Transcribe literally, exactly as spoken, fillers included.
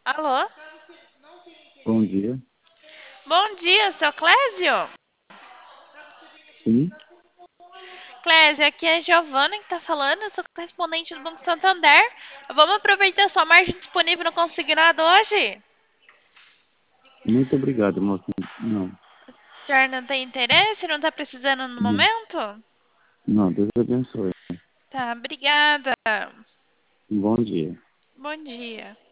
Alô? Bom dia. Bom dia, seu Clésio? Sim, Clésio, aqui é a Giovana que tá falando, eu sou correspondente do Banco Santander. Vamos aproveitar sua margem disponível no consignado hoje? muito obrigado, moço. Não, O senhor não tem interesse? Não tá precisando no não, momento? não, Deus abençoe. Tá, obrigada. Um bom dia. Bom dia.